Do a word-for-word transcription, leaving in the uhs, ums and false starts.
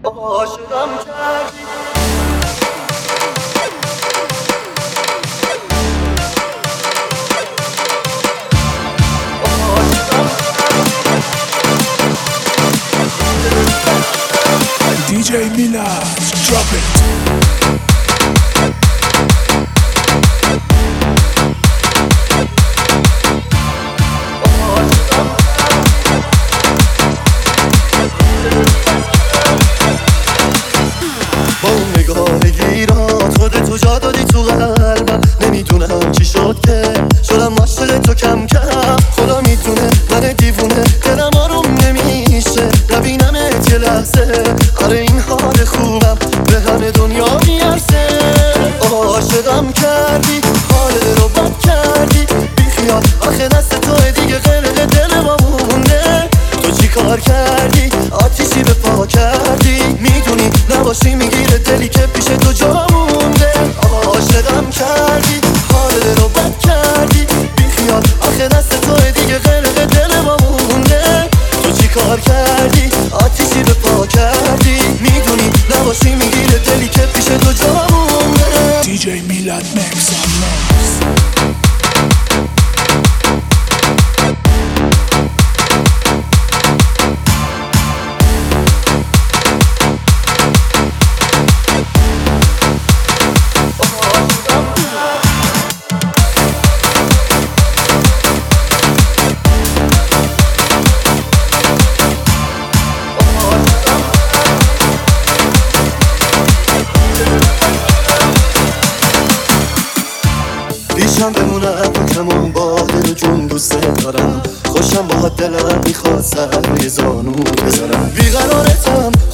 عاشقم کردی. دی جی میلاد drop it. با اون نگاه گیرات خودتو جا دادی تو قلبم. نمیدونم چی شد که شدم عاشق تو کم کم. خدا میدونه من دیوونه دلم آروم نمیشه نبینمت یه لحظه. آره این حال خوبم به همه دنیا میرسه. عاشقم کردی حال رو بد کردی بیخیال آخه دست توه دیگه غرق دل ما مونده. تو چی کار کردی آتیشی به پا کردی میدونی نباشی میگیره دلی که پیش تو جا مونده. عاشقم کردی حال رو بد کردی بیخیال آخه دست توه دیگه غرق دل ما مونده. تو چی کار کردی آتیشی به پا کردی میدونی نباشی میگیره دلی که پیش تو جا مونده. دی جی میلاد مکس آن مکس. پیشم بمونم کمون با دل جون دوست دارم. خوشم با دلم میخواد سر روی زانو بذارم. بیقرارتم